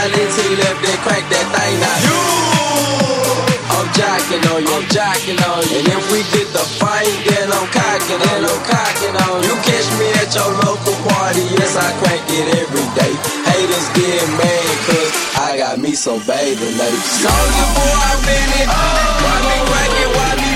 until he left that crack that thing now. I'm jocking on you, I'm jocking on you. And if we get the fight, then I'm cocking on you. You catch me at your local party, yes, I crack it every day. Haters get mad, cause I got me some baby, lady. Soulja Boy, I'm in it. Why me crack it, why me